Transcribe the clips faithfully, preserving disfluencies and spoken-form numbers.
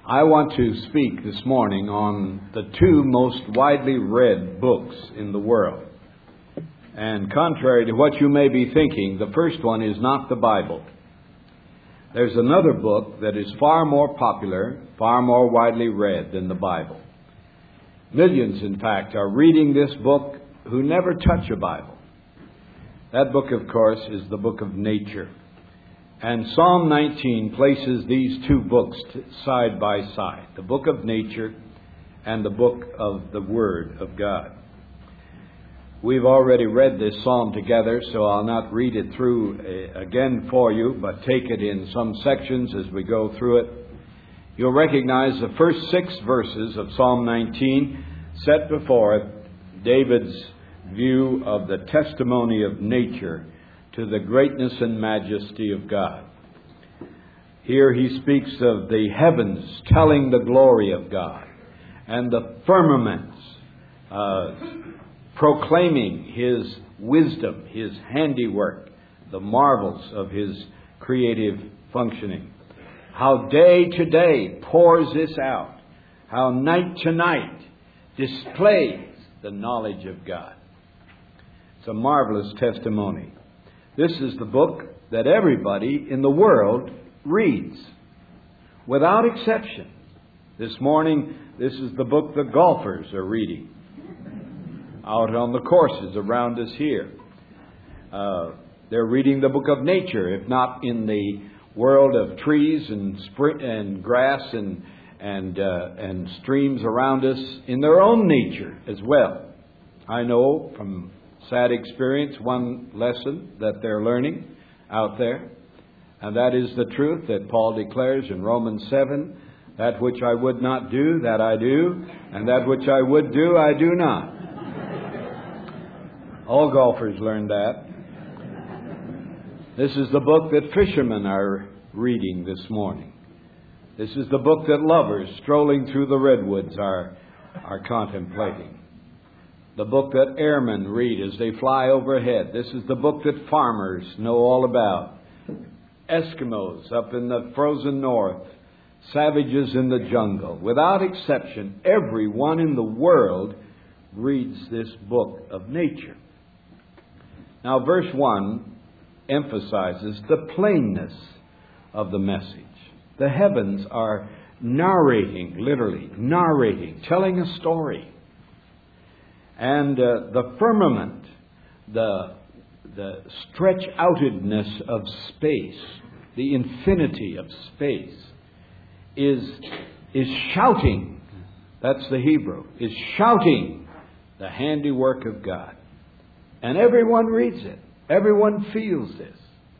I want to speak this morning on the two most widely read books in the world. And contrary to what you may be thinking, the first one is not the Bible. There's another book that is far more popular, far more widely read than the Bible. Millions, in fact, are reading this book who never touch a Bible. That book, of course, is the book of nature. And Psalm nineteen places these two books side by side, the book of nature and the book of the Word of God. We've already read this psalm together, so I'll not read it through again for you, but take it in some sections as we go through it. You'll recognize the first six verses of Psalm nineteen set before it David's view of the testimony of nature to the greatness and majesty of God. Here he speaks of the heavens telling the glory of God, and the firmaments uh, proclaiming His wisdom, His handiwork, the marvels of His creative functioning. How day to day pours this out. How night to night displays the knowledge of God. It's a marvelous testimony. This is the book that everybody in the world reads, without exception. This morning, this is the book the golfers are reading out on the courses around us here. Uh, they're reading the book of nature, if not in the world of trees and spring and grass and and uh, and streams around us, in their own nature as well. I know from sad experience one lesson that they're learning out there, and that is the truth that Paul declares in Romans seven, that which I would not do, that I do, and that which I would do, I do not. All golfers learn that. This is the book that fishermen are reading this morning. This is the book that lovers strolling through the redwoods are, are contemplating. The book that airmen read as they fly overhead. This is the book that farmers know all about. Eskimos up in the frozen north, savages in the jungle. Without exception, everyone in the world reads this book of nature. Now, verse one emphasizes the plainness of the message. The heavens are narrating, literally, narrating, telling a story. And uh, the firmament, the, the stretch-outedness of space, the infinity of space, is, is shouting, that's the Hebrew, is shouting the handiwork of God. And everyone reads it. Everyone feels this.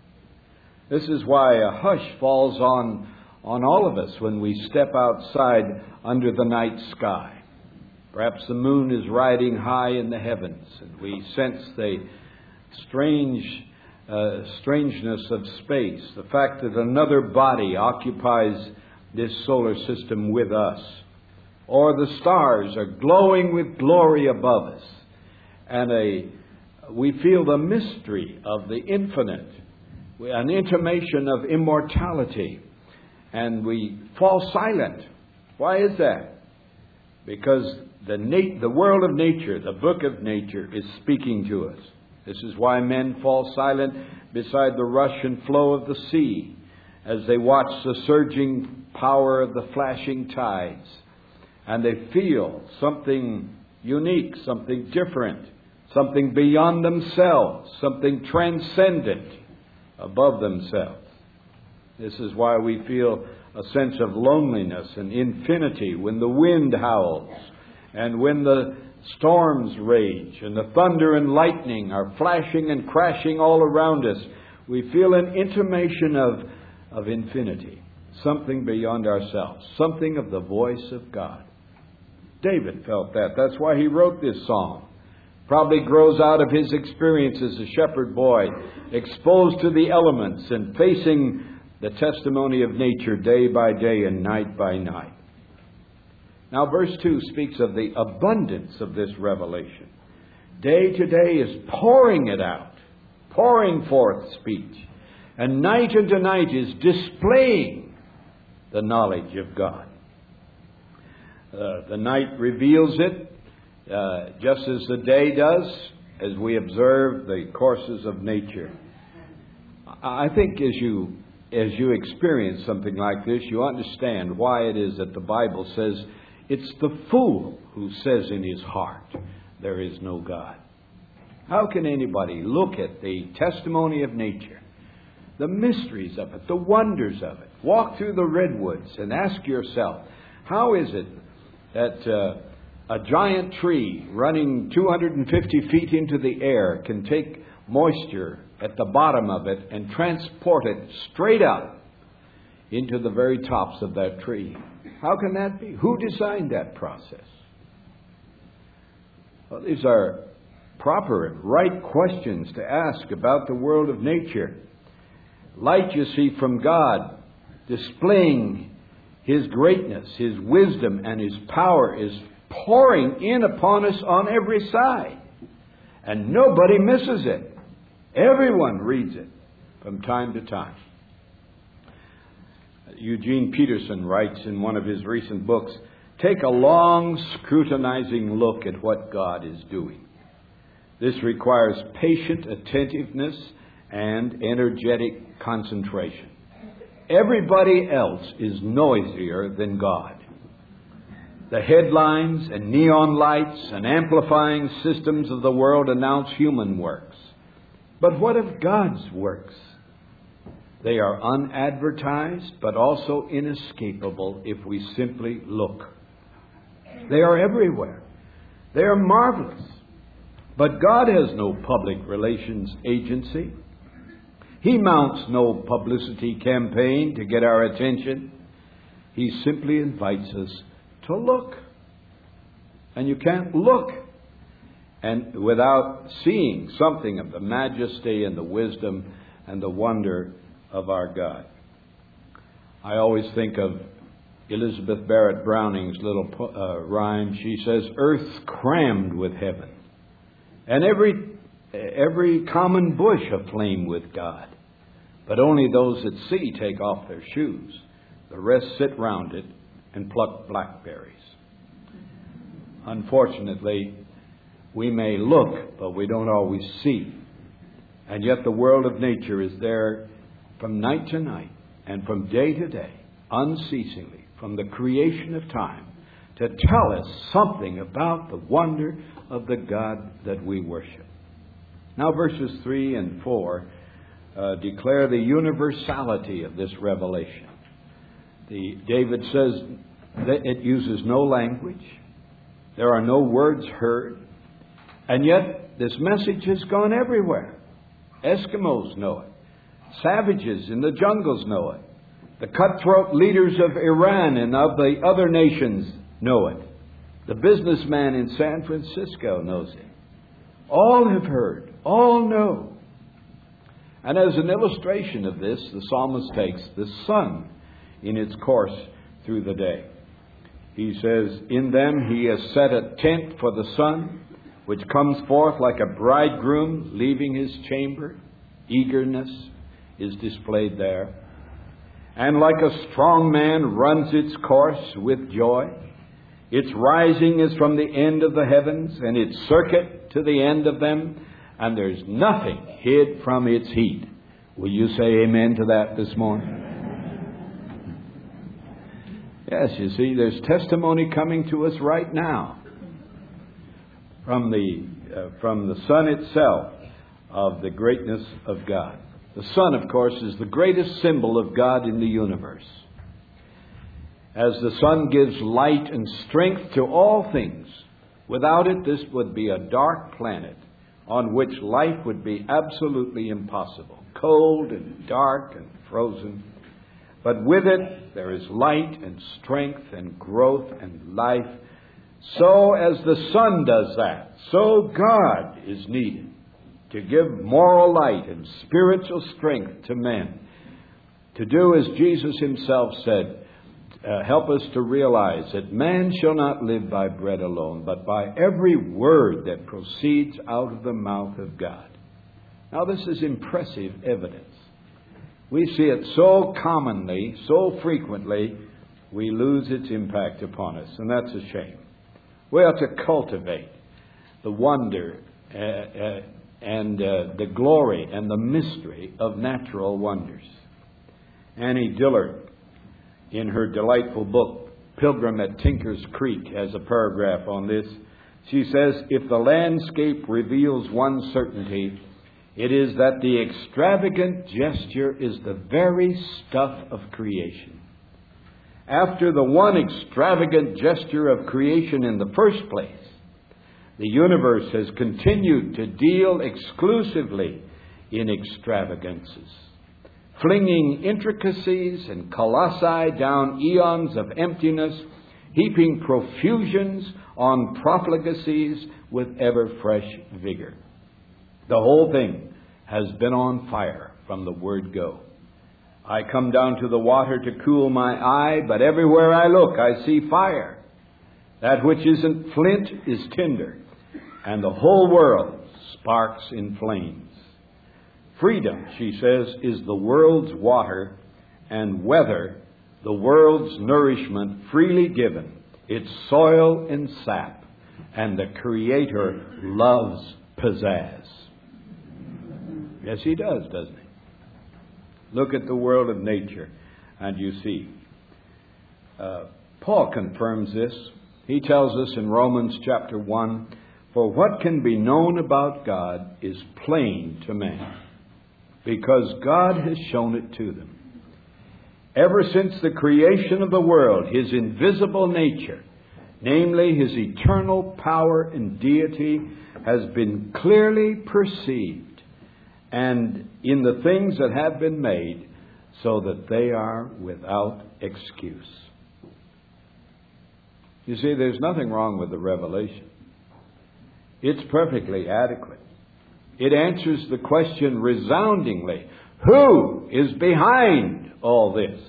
This is why a hush falls on, on all of us when we step outside under the night sky. Perhaps the moon is riding high in the heavens, and we sense the strange uh, strangeness of space, the fact that another body occupies this solar system with us. Or the stars are glowing with glory above us, and a we feel the mystery of the infinite, an intimation of immortality, and we fall silent. Why is that? Because the nat- the world of nature, the book of nature, is speaking to us. This is why men fall silent beside the rush and flow of the sea as they watch the surging power of the flashing tides. And they feel something unique, something different, something beyond themselves, something transcendent above themselves. This is why we feel a sense of loneliness and infinity when the wind howls and when the storms rage and the thunder and lightning are flashing and crashing all around us. We feel an intimation of, of infinity, something beyond ourselves, something of the voice of God. David felt that. That's why he wrote this psalm. Probably grows out of his experience as a shepherd boy, exposed to the elements and facing the testimony of nature day by day and night by night. Now, verse two speaks of the abundance of this revelation. Day to day is pouring it out, pouring forth speech. And night unto night is displaying the knowledge of God. Uh, the night reveals it, uh, just as the day does, as we observe the courses of nature. I think as you as you experience something like this, you understand why it is that the Bible says it's the fool who says in his heart, there is no God. How can anybody look at the testimony of nature, the mysteries of it, the wonders of it, walk through the redwoods and ask yourself, how is it that uh, a giant tree running two hundred fifty feet into the air can take moisture at the bottom of it and transport it straight up into the very tops of that tree? How can that be? Who designed that process? Well, these are proper and right questions to ask about the world of nature. Light, you see, from God, displaying His greatness, His wisdom, and His power is pouring in upon us on every side. And nobody misses it. Everyone reads it from time to time. Eugene Peterson writes in one of his recent books, take a long, scrutinizing look at what God is doing. This requires patient attentiveness and energetic concentration. Everybody else is noisier than God. The headlines and neon lights and amplifying systems of the world announce human works. But what of God's works? They are unadvertised, but also inescapable if we simply look. They are everywhere. They are marvelous. But God has no public relations agency. He mounts no publicity campaign to get our attention. He simply invites us to look. And you can't look and without seeing something of the majesty and the wisdom and the wonder of our God. I always think of Elizabeth Barrett Browning's little uh, rhyme. She says, earth's crammed with heaven, and every every common bush aflame with God. But only those that see take off their shoes. The rest sit round it and pluck blackberries. Unfortunately, we may look, but we don't always see. And yet the world of nature is there from night to night and from day to day, unceasingly, from the creation of time, to tell us something about the wonder of the God that we worship. Now verses three and four uh, declare the universality of this revelation. The, David says that it uses no language. There are no words heard. And yet this message has gone everywhere. Eskimos know it. Savages in the jungles know it. The cutthroat leaders of Iran and of the other nations know it. The businessman in San Francisco knows it. All have heard. All know. And as an illustration of this, the psalmist takes the sun in its course through the day. He says, in them he has set a tent for the sun, which comes forth like a bridegroom leaving his chamber. Eagerness is displayed there. And like a strong man runs its course with joy. Its rising is from the end of the heavens, and its circuit to the end of them, and there's nothing hid from its heat. Will you say amen to that this morning? Yes, you see, there's testimony coming to us right now from the uh, from the sun itself of the greatness of God. The sun, of course, is the greatest symbol of God in the universe. As the sun gives light and strength to all things, without it, this would be a dark planet on which life would be absolutely impossible. Cold and dark and frozen. But with it, there is light and strength and growth and life. So as the sun does that, so God is needed to give moral light and spiritual strength to men. To do as Jesus himself said, uh, help us to realize that man shall not live by bread alone, but by every word that proceeds out of the mouth of God. Now this is impressive evidence. We see it so commonly, so frequently we lose its impact upon us, and that's a shame. We have to cultivate the wonder uh, uh, and uh, the glory and the mystery of natural wonders. Annie Dillard, in her delightful book, Pilgrim at Tinker's Creek, has a paragraph on this. She says, if the landscape reveals one certainty, it is that the extravagant gesture is the very stuff of creation. After the one extravagant gesture of creation in the first place, the universe has continued to deal exclusively in extravagances, flinging intricacies and colossi down eons of emptiness, heaping profusions on profligacies with ever-fresh vigor. The whole thing has been on fire from the word go. I come down to the water to cool my eye, but everywhere I look I see fire. That which isn't flint is tinder, and the whole world sparks in flames. Freedom, she says, is the world's water, and weather, the world's nourishment freely given, its soil and sap, and the Creator loves pizzazz. Yes, He does, doesn't He? Look at the world of nature, and you see. Uh, Paul confirms this. He tells us in Romans chapter one, for what can be known about God is plain to man, because God has shown it to them. Ever since the creation of the world, His invisible nature, namely His eternal power and deity, has been clearly perceived, and in the things that have been made, so that they are without excuse. You see, there's nothing wrong with the revelation. It's perfectly adequate. It answers the question resoundingly, who is behind all this?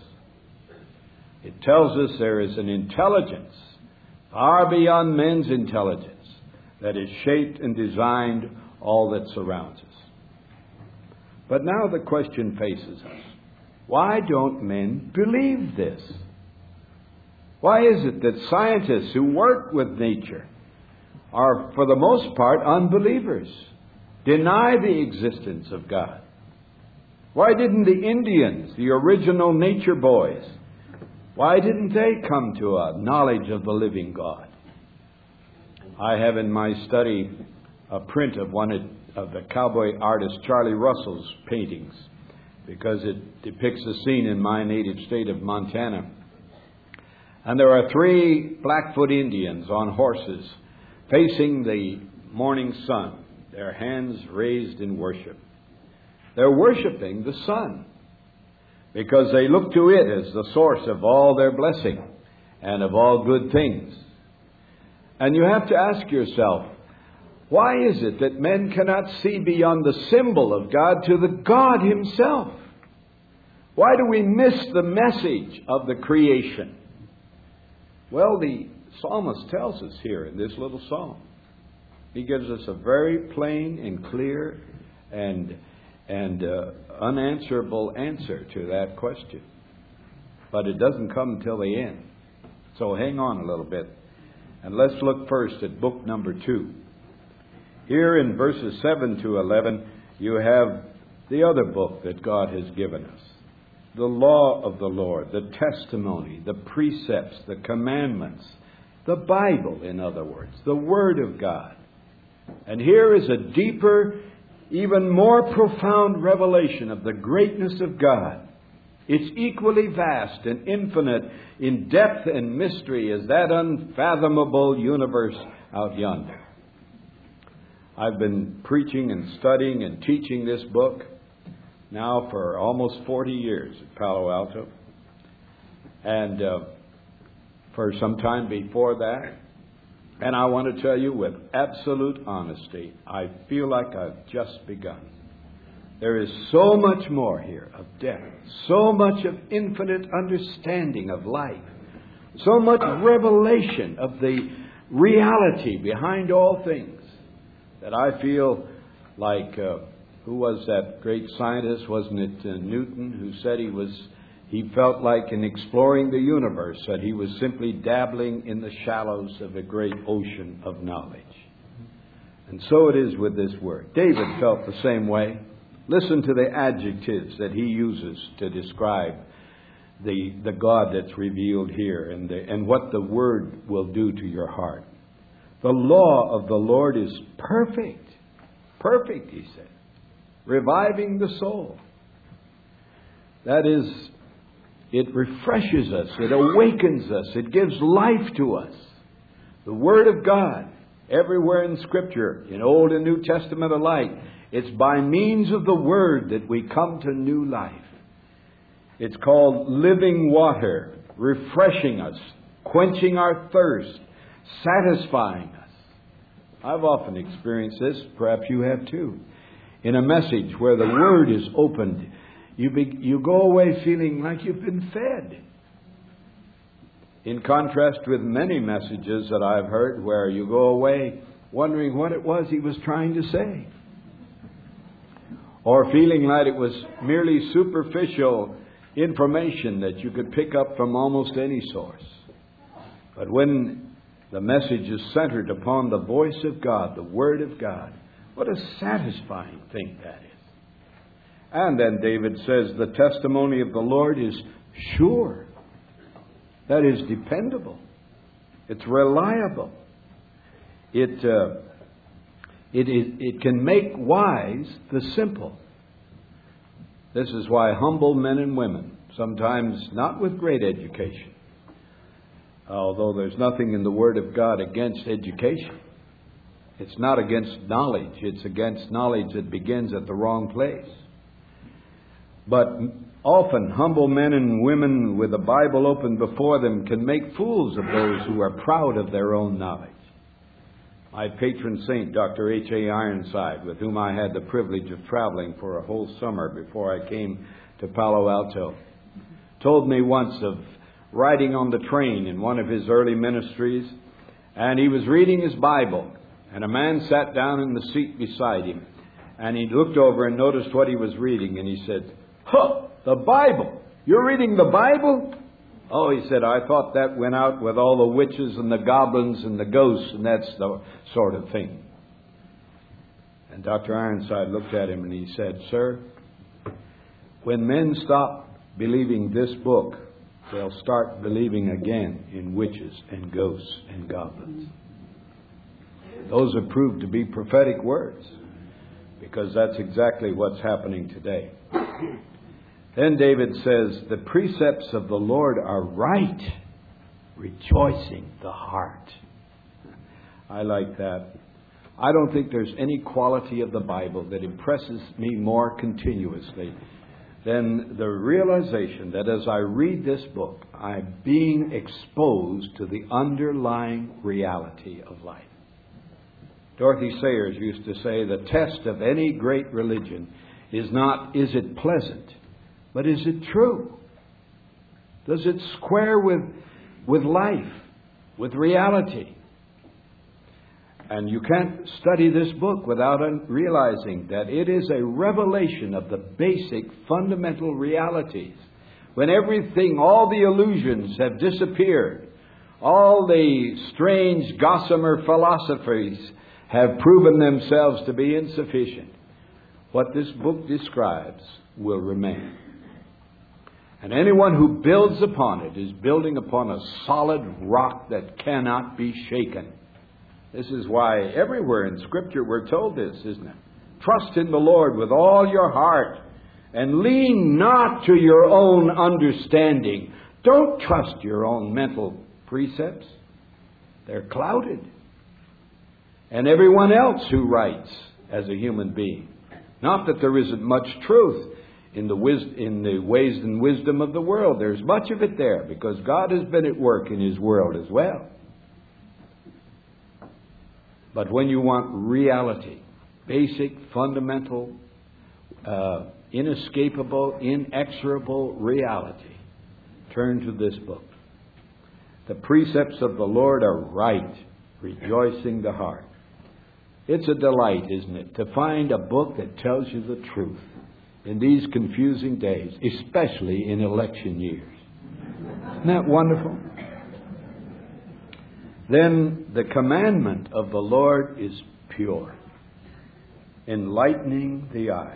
It tells us there is an intelligence far beyond men's intelligence that has shaped and designed all that surrounds us. But now the question faces us. Why don't men believe this? Why is it that scientists who work with nature are, for the most part, unbelievers, deny the existence of God? Why didn't the Indians, the original nature boys, why didn't they come to a knowledge of the living God? I have in my study a print of one of the cowboy artist Charlie Russell's paintings, because it depicts a scene in my native state of Montana. And there are three Blackfoot Indians on horses facing the morning sun, their hands raised in worship. They're worshiping the sun because they look to it as the source of all their blessing and of all good things. And you have to ask yourself, why is it that men cannot see beyond the symbol of God to the God Himself? Why do we miss the message of the creation? Well, the psalmist tells us here in this little psalm. He gives us a very plain and clear and, and uh, unanswerable answer to that question. But it doesn't come until the end. So hang on a little bit. And let's look first at book number two. Here in verses seven to eleven, you have the other book that God has given us. The law of the Lord, the testimony, the precepts, the commandments, the Bible, in other words, the Word of God. And here is a deeper, even more profound revelation of the greatness of God. It's equally vast and infinite in depth and mystery as that unfathomable universe out yonder. I've been preaching and studying and teaching this book now for almost forty years at Palo Alto. And uh, for some time before that. And I want to tell you with absolute honesty, I feel like I've just begun. There is so much more here of depth, so much of infinite understanding of life, so much revelation of the reality behind all things, that I feel like, uh, who was that great scientist, wasn't it uh, Newton, who said he was He felt like in exploring the universe that he was simply dabbling in the shallows of a great ocean of knowledge. And so it is with this word. David felt the same way. Listen to the adjectives that he uses to describe the, the God that's revealed here and, the, and what the word will do to your heart. The law of the Lord is perfect. Perfect, he said. Reviving the soul. That is, it refreshes us. It awakens us. It gives life to us. The Word of God, everywhere in Scripture, in Old and New Testament alike, it's by means of the Word that we come to new life. It's called living water, refreshing us, quenching our thirst, satisfying us. I've often experienced this, perhaps you have too. In a message where the Word is opened, you, be, you go away feeling like you've been fed. In contrast with many messages that I've heard where you go away wondering what it was he was trying to say. Or feeling like it was merely superficial information that you could pick up from almost any source. But when the message is centered upon the voice of God, the Word of God, what a satisfying thing that is. And then David says the testimony of the Lord is sure. That is dependable. It's reliable. It, uh, it, it, it can make wise the simple. This is why humble men and women, sometimes not with great education, although there's nothing in the Word of God against education. It's not against knowledge. It's against knowledge that begins at the wrong place. But often humble men and women with the Bible open before them can make fools of those who are proud of their own knowledge. My patron saint, Doctor H A Ironside, with whom I had the privilege of traveling for a whole summer before I came to Palo Alto, told me once of riding on the train in one of his early ministries, and he was reading his Bible, and a man sat down in the seat beside him, and he looked over and noticed what he was reading, and he said, "Huh, the Bible! You're reading the Bible?" "Oh," he said, "I thought that went out with all the witches and the goblins and the ghosts, and that's the sort of thing." And Doctor Ironside looked at him and he said, "Sir, when men stop believing this book, they'll start believing again in witches and ghosts and goblins." Those are proved to be prophetic words, because that's exactly what's happening today. Then David says, the precepts of the Lord are right, rejoicing the heart. I like that. I don't think there's any quality of the Bible that impresses me more continuously than the realization that as I read this book, I'm being exposed to the underlying reality of life. Dorothy Sayers used to say, the test of any great religion is not, is it pleasant? But is it true? Does it square with, with life, with reality? And you can't study this book without realizing that it is a revelation of the basic fundamental realities. When everything, all the illusions have disappeared, all the strange gossamer philosophies have proven themselves to be insufficient, what this book describes will remain. And anyone who builds upon it is building upon a solid rock that cannot be shaken. This is why everywhere in Scripture we're told this, isn't it? Trust in the Lord with all your heart and lean not to your own understanding. Don't trust your own mental precepts. They're clouded. And everyone else who writes as a human being. Not that there isn't much truth in the wis- in the ways and wisdom of the world. There's much of it there because God has been at work in His world as well. But when you want reality, basic, fundamental, uh, inescapable, inexorable reality, turn to this book. The precepts of the Lord are right, rejoicing the heart. It's a delight, isn't it, to find a book that tells you the truth in these confusing days, especially in election years. Isn't that wonderful? Then the commandment of the Lord is pure, enlightening the eyes.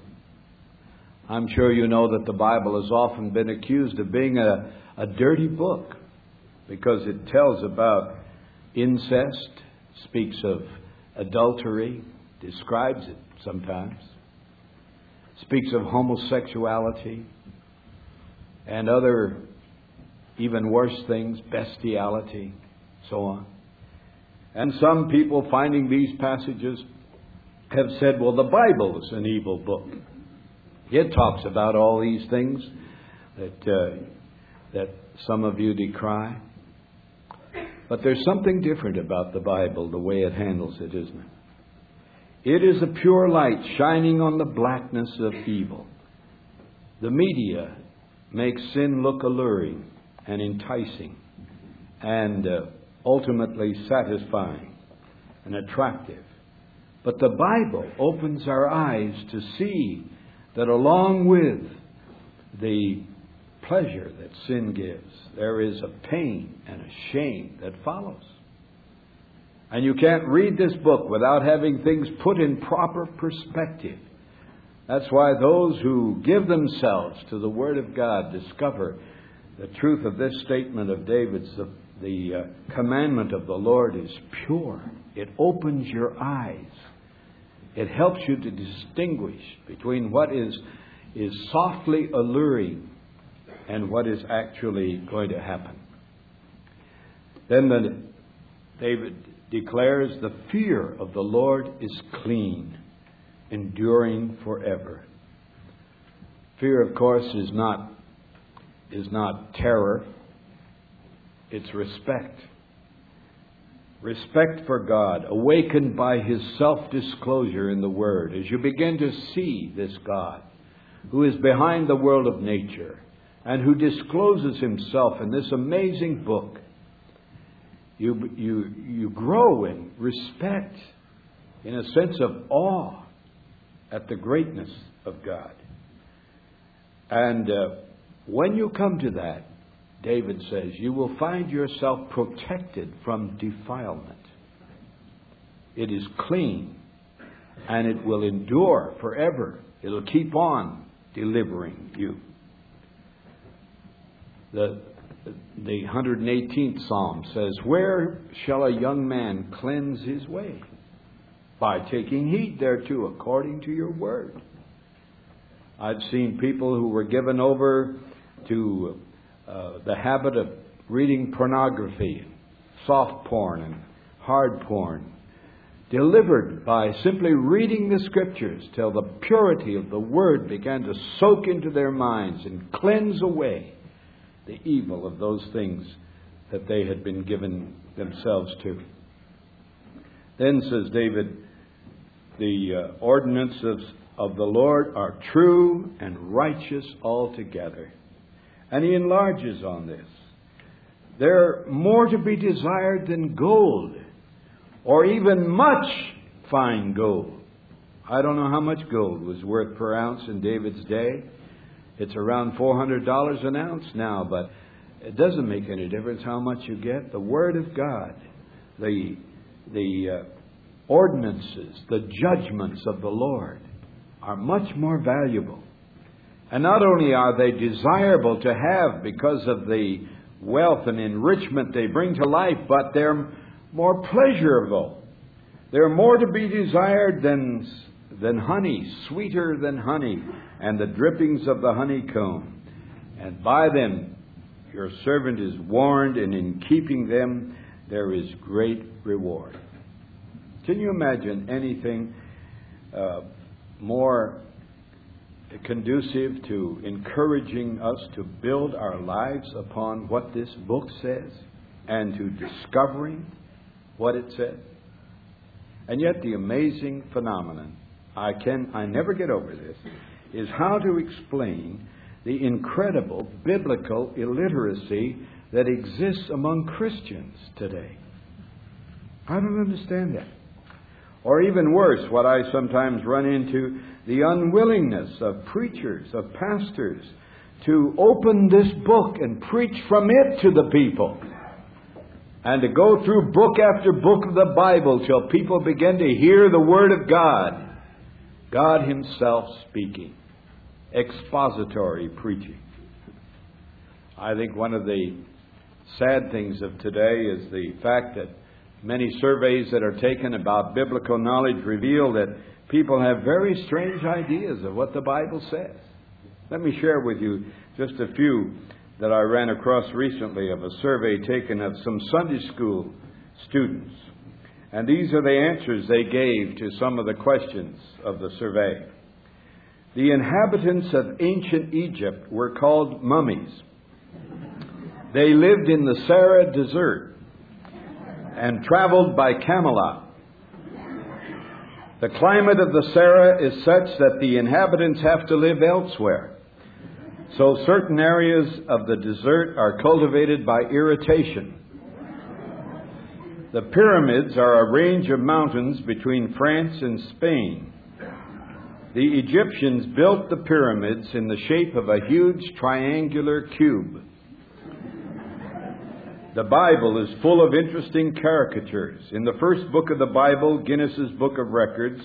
I'm sure you know that the Bible has often been accused of being a, a dirty book because it tells about incest, speaks of adultery, describes it sometimes, speaks of homosexuality and other even worse things, bestiality, so on. And some people finding these passages have said, well, the Bible is an evil book. It talks about all these things that uh, that some of you decry. But there's something different about the Bible, the way it handles it, isn't it? It is a pure light shining on the blackness of evil. The media makes sin look alluring and enticing and uh, ultimately satisfying and attractive. But the Bible opens our eyes to see that along with the pleasure that sin gives, there is a pain and a shame that follows. And you can't read this book without having things put in proper perspective. That's why those who give themselves to the Word of God discover the truth of this statement of David's. The, the uh, commandment of the Lord is pure. It opens your eyes. It helps you to distinguish between what is, is softly alluring and what is actually going to happen. Then the, David declares the fear of the Lord is clean, enduring forever. Fear, of course, is not, is not terror. It's respect. Respect for God, awakened by His self-disclosure in the Word. As you begin to see this God, who is behind the world of nature, and who discloses Himself in this amazing book, you, you, you grow in respect, in a sense of awe at the greatness of God. And uh, when you come to that, David says, you will find yourself protected from defilement. It is clean, and it will endure forever. It'll keep on delivering you. The, the one hundred eighteenth Psalm says, where shall a young man cleanse his way? By taking heed thereto, according to your word. I've seen people who were given over to uh, the habit of reading pornography, soft porn and hard porn, delivered by simply reading the Scriptures till the purity of the Word began to soak into their minds and cleanse away the evil of those things that they had been given themselves to. Then, says David, the uh, ordinances of the Lord are true and righteous altogether. And he enlarges on this. They're more to be desired than gold, or even much fine gold. I don't know how much gold was worth per ounce in David's day. It's around four hundred dollars an ounce now, but it doesn't make any difference how much you get. The Word of God, the, the uh, ordinances, the judgments of the Lord are much more valuable. And not only are they desirable to have because of the wealth and enrichment they bring to life, but they're more pleasurable. They're more to be desired than, than honey, sweeter than honey, and the drippings of the honeycomb. And by them your servant is warned, and in keeping them there is great reward. Can you imagine anything uh, more conducive to encouraging us to build our lives upon what this book says and to discovering what it says? And yet the amazing phenomenon, I can I never get over this, is how to explain the incredible biblical illiteracy that exists among Christians today. I don't understand that. Or even worse, what I sometimes run into, the unwillingness of preachers, of pastors, to open this book and preach from it to the people. And to go through book after book of the Bible till people begin to hear the Word of God. God Himself speaking. Expository preaching. I think one of the sad things of today is the fact that many surveys that are taken about biblical knowledge reveal that people have very strange ideas of what the Bible says. Let me share with you just a few that I ran across recently of a survey taken of some Sunday school students. And these are the answers they gave to some of the questions of the survey. The inhabitants of ancient Egypt were called mummies. They lived in the Sahara Desert and traveled by camelot. The climate of the Sahara is such that the inhabitants have to live elsewhere. So certain areas of the desert are cultivated by irrigation. The pyramids are a range of mountains between France and Spain. The Egyptians built the pyramids in the shape of a huge triangular cube. The Bible is full of interesting caricatures. In the first book of the Bible, Guinness's Book of Records,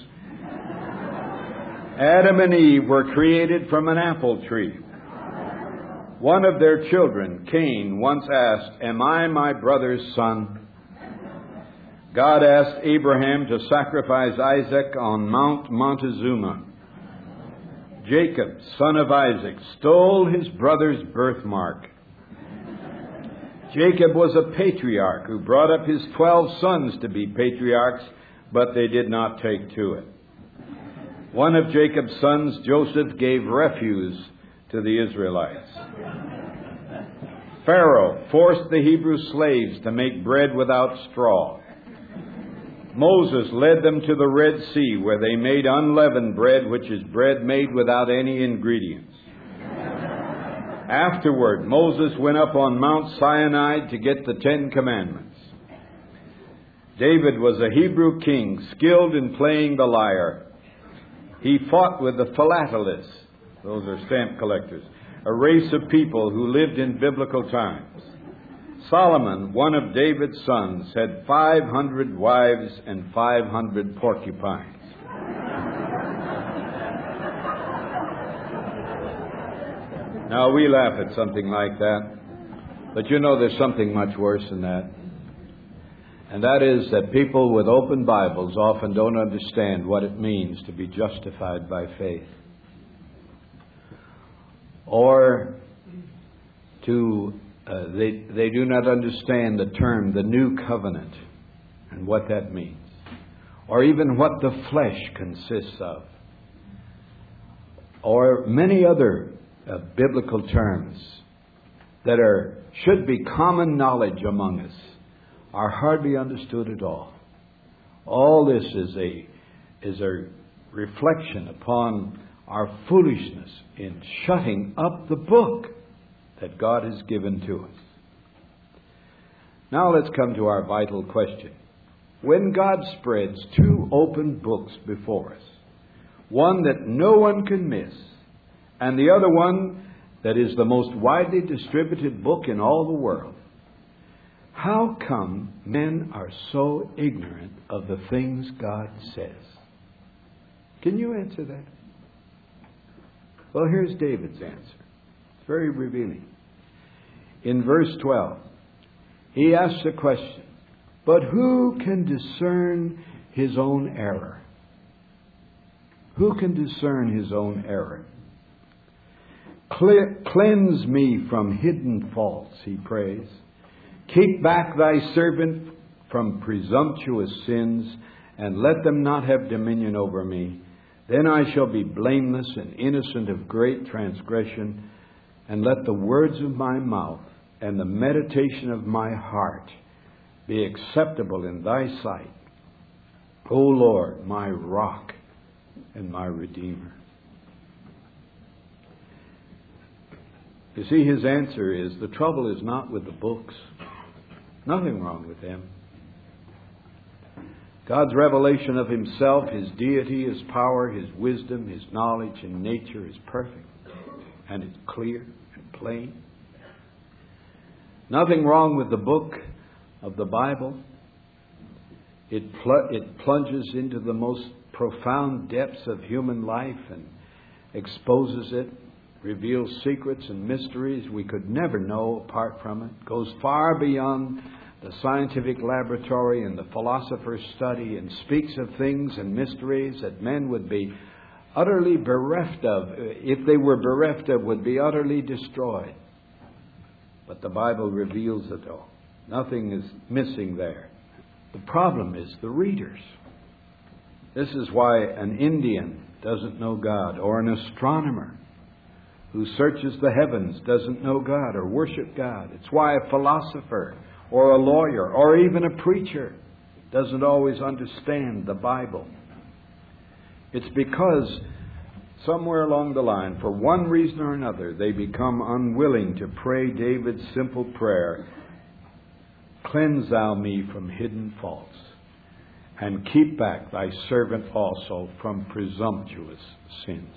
Adam and Eve were created from an apple tree. One of their children, Cain, once asked, "Am I my brother's son?" God asked Abraham to sacrifice Isaac on Mount Montezuma. Jacob, son of Isaac, stole his brother's birthmark. Jacob was a patriarch who brought up his twelve sons to be patriarchs, but they did not take to it. One of Jacob's sons, Joseph, gave refuse to the Israelites. Pharaoh forced the Hebrew slaves to make bread without straw. Moses led them to the Red Sea, where they made unleavened bread, which is bread made without any ingredients. Afterward, Moses went up on Mount Sinai to get the Ten Commandments. David was a Hebrew king, skilled in playing the lyre. He fought with the philatelists. Those are stamp collectors, a race of people who lived in biblical times. Solomon, one of David's sons, had five hundred wives and five hundred porcupines. Now, we laugh at something like that, but you know there's something much worse than that. And that is that people with open Bibles often don't understand what it means to be justified by faith. Or to, uh, they, they do not understand the term, the new covenant, and what that means. Or even what the flesh consists of. Or many other uh, biblical terms that are should be common knowledge among us are hardly understood at all. All this is a is a reflection upon our foolishness in shutting up the book that God has given to us. Now let's come to our vital question. When God spreads two open books before us, one that no one can miss, and the other one that is the most widely distributed book in all the world, how come men are so ignorant of the things God says? Can you answer that? Well, here's David's answer. It's very revealing. In verse twelve, he asks the question, "But who can discern his own error?" Who can discern his own error? "Cleanse me from hidden faults," he prays. "Keep back thy servant from presumptuous sins, and let them not have dominion over me. Then I shall be blameless and innocent of great transgression, and let the words of my mouth and the meditation of my heart be acceptable in thy sight, O Lord, my rock and my redeemer." You see, his answer is, the trouble is not with the books. Nothing wrong with them. God's revelation of Himself, His deity, His power, His wisdom, His knowledge and nature is perfect. And it's clear and plain. Nothing wrong with the book of the Bible. It, pl- it plunges into the most profound depths of human life and exposes it, reveals secrets and mysteries we could never know apart from it, goes far beyond the scientific laboratory and the philosopher's study, and speaks of things and mysteries that men would be utterly bereft of, if they were bereft of, would be utterly destroyed. But the Bible reveals it all. Nothing is missing there. The problem is the readers. This is why an Indian doesn't know God, or an astronomer who searches the heavens doesn't know God or worship God. It's why a philosopher or a lawyer or even a preacher doesn't always understand the Bible. It's because somewhere along the line, for one reason or another, they become unwilling to pray David's simple prayer, "Cleanse thou me from hidden faults, and keep back thy servant also from presumptuous sins."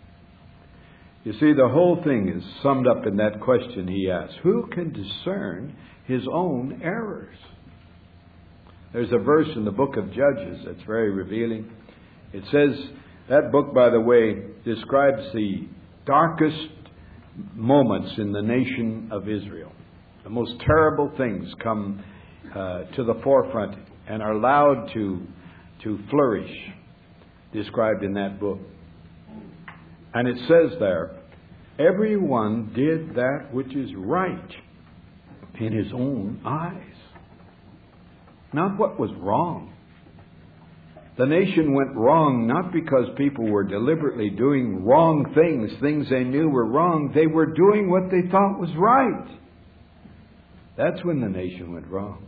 You see, the whole thing is summed up in that question he asks: who can discern his own errors? There's a verse in the book of Judges that's very revealing. It says, that book, by the way, describes the darkest moments in the nation of Israel. The most terrible things come uh, to the forefront and are allowed to, to flourish, described in that book. And it says there, everyone did that which is right in his own eyes. Not what was wrong. The nation went wrong not because people were deliberately doing wrong things, things they knew were wrong. They were doing what they thought was right. That's when the nation went wrong.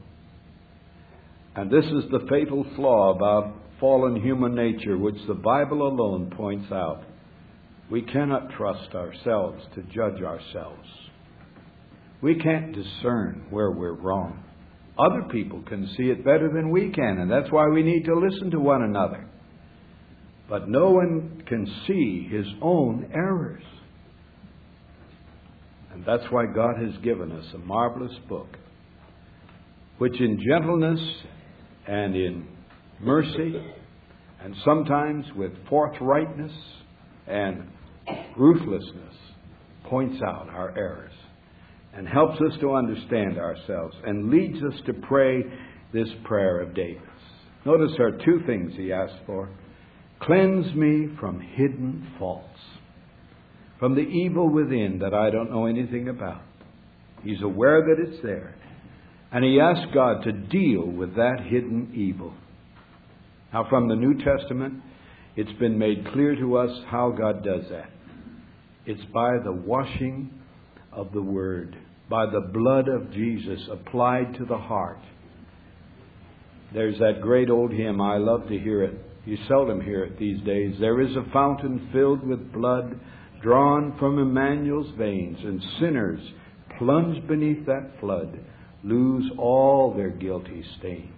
And this is the fatal flaw about fallen human nature, which the Bible alone points out. We cannot trust ourselves to judge ourselves. We can't discern where we're wrong. Other people can see it better than we can, and that's why we need to listen to one another. But no one can see his own errors. And that's why God has given us a marvelous book, which in gentleness and in mercy, and sometimes with forthrightness and ruthlessness, points out our errors and helps us to understand ourselves and leads us to pray this prayer of David's. Notice there are two things he asks for. Cleanse me from hidden faults, from the evil within that I don't know anything about. He's aware that it's there. And he asks God to deal with that hidden evil. Now, from the New Testament, it's been made clear to us how God does that. It's by the washing of the Word, by the blood of Jesus applied to the heart. There's that great old hymn. I love to hear it. You seldom hear it these days. There is a fountain filled with blood drawn from Emmanuel's veins, and sinners plunged beneath that flood lose all their guilty stains.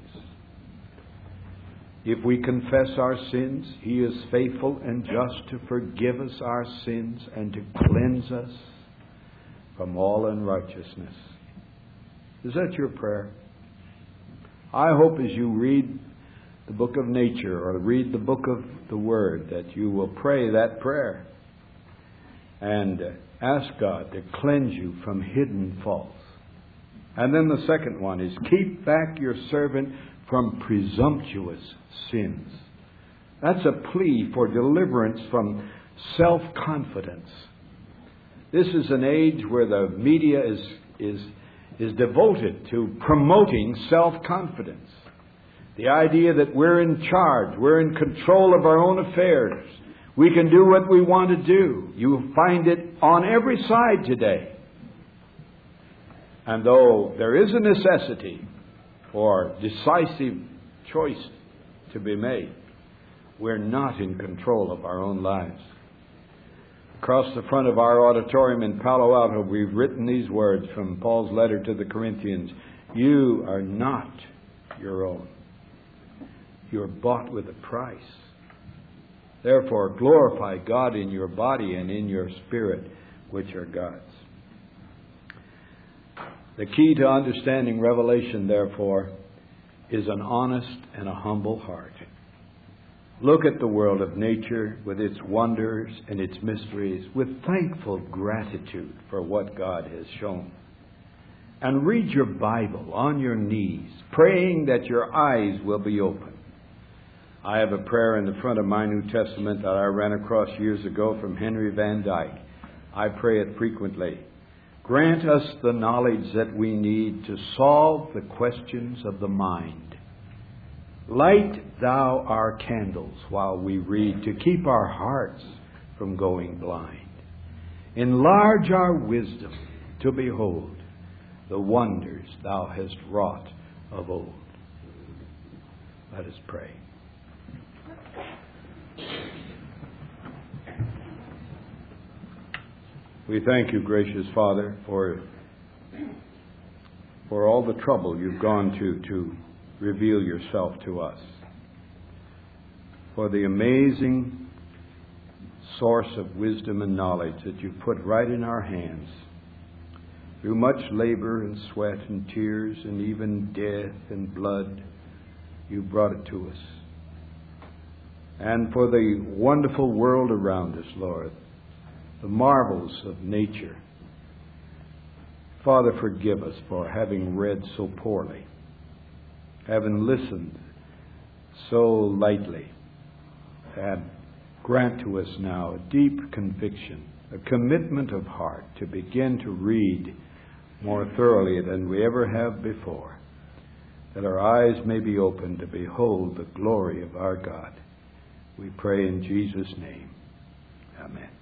If we confess our sins, He is faithful and just to forgive us our sins and to cleanse us from all unrighteousness. Is that your prayer? I hope as you read the book of nature or read the book of the Word that you will pray that prayer and ask God to cleanse you from hidden faults. And then the second one is, keep back your servant from presumptuous sins. That's a plea for deliverance from self-confidence. This is an age where the media is, is, is devoted to promoting self-confidence. The idea that we're in charge, we're in control of our own affairs. We can do what we want to do. You find it on every side today. And though there is a necessity for decisive choice to be made, we're not in control of our own lives. Across the front of our auditorium in Palo Alto, we've written these words from Paul's letter to the Corinthians. You are not your own. You're bought with a price. Therefore, glorify God in your body and in your spirit, which are God's. The key to understanding Revelation, therefore, is an honest and a humble heart. Look at the world of nature with its wonders and its mysteries with thankful gratitude for what God has shown. And read your Bible on your knees, praying that your eyes will be open. I have a prayer in the front of my New Testament that I ran across years ago from Henry Van Dyke. I pray it frequently. Grant us the knowledge that we need to solve the questions of the mind. Light thou our candles while we read, to keep our hearts from going blind. Enlarge our wisdom to behold the wonders thou hast wrought of old. Let us pray. We thank you, gracious Father, for, for all the trouble you've gone to to reveal yourself to us, for the amazing source of wisdom and knowledge that you've put right in our hands. Through much labor and sweat and tears and even death and blood, you brought it to us. And for the wonderful world around us, Lord, the marvels of nature. Father, forgive us for having read so poorly, having listened so lightly, and grant to us now a deep conviction, a commitment of heart to begin to read more thoroughly than we ever have before, that our eyes may be opened to behold the glory of our God. We pray in Jesus' name. Amen.